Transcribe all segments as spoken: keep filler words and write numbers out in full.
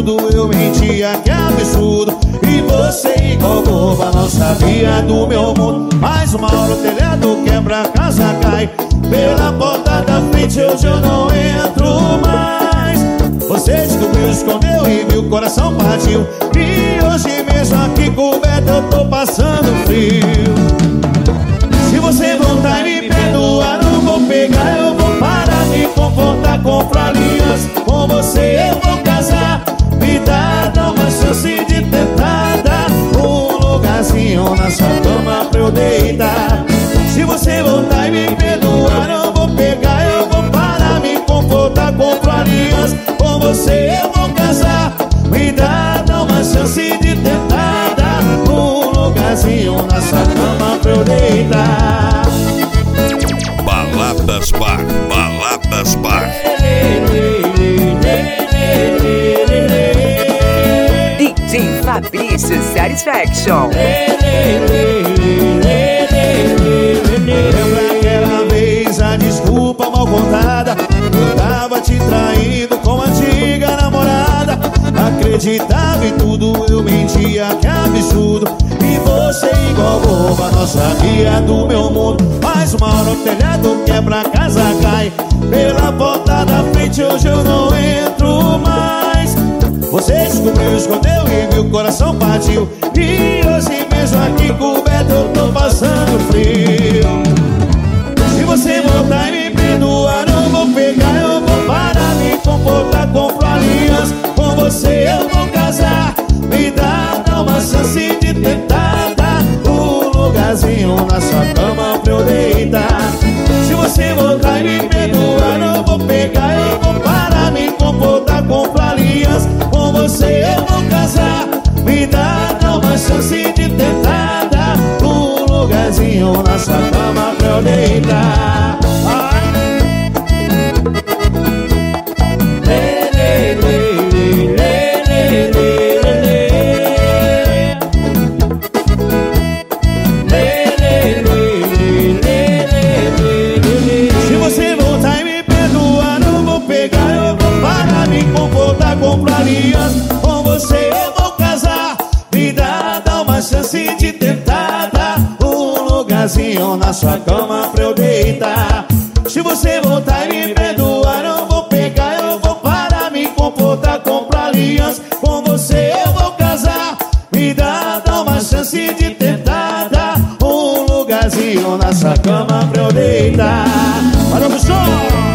tudo, eu mentia, que absurdo. E você igual boba não sabia do meu mundo. Mas uma hora o telhado quebra, a casa cai. Pela porta da frente hoje eu não entro mais. Você descobriu, escondeu e viu, o coração partiu. E hoje mesmo aqui coberto eu tô passando frio. Se você voltar e me perdoar, não vou pegar, eu vou parar, me comportar, comprar aliança. Com você eu vou casar. Me dá, dá uma chance de tentar dar um lugarzinho na sua cama pra eu deitar. Se você voltar e me perdoar, não vou pegar, eu vou parar, me comportar, comprar aliança. Com você eu vou casar. Me dá, dá uma chance de tentar dar um lugarzinho na sua cama pra eu deitar. Baladas Bar, Baladas Bar. D J Fabrício Satisfaction. Lembra aquela vez a desculpa mal contada? Eu tava te traindo com a antiga namorada. Acreditava em tudo, eu mentia, que absurdo. E você igual boba não sabia do meu mundo. Mas uma hora o telhado quebra, a casa cai. Pela porta da frente hoje eu não entro mais. Você descobriu, escondeu e viu, o coração partiu. E hoje mesmo aqui coberto eu tô passando frio. Se você voltar e me perdoar, não vou pegar, eu vou parar, me comportar, comprar aliança. Com você eu vou casar. Me dá, dá uma chance de tentar dar um lugarzinho na sua cama pra eu deitar. Se você voltar e me perdoar, não vou pegar, eu vou parar, me comportar, comprar aliança. Com você eu vou casar. Me dá, dá uma chance de tentar dar um lugarzinho na sua cama pra eu deitar. Ai. Se você voltar e me perdoar, não vou pegar, eu vou parar, me comportar, comprar aliança. Com você eu vou casar. Me dá, dá uma chance de tentar dar um lugarzinho na sua cama pra eu deitar. Se você voltar e me perdoar, não vou pegar, eu vou parar, me comportar, comprar aliança. Com você eu vou casar. Me dá, dá uma chance de tentar dar um lugarzinho na sua cama pra eu deitar. Parou pro som!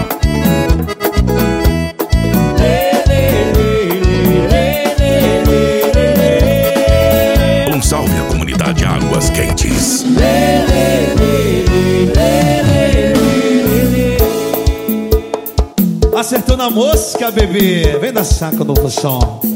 Um salve à comunidade Águas Quentes. Acertou na mosca, bebê. Vem dançar com o novo som.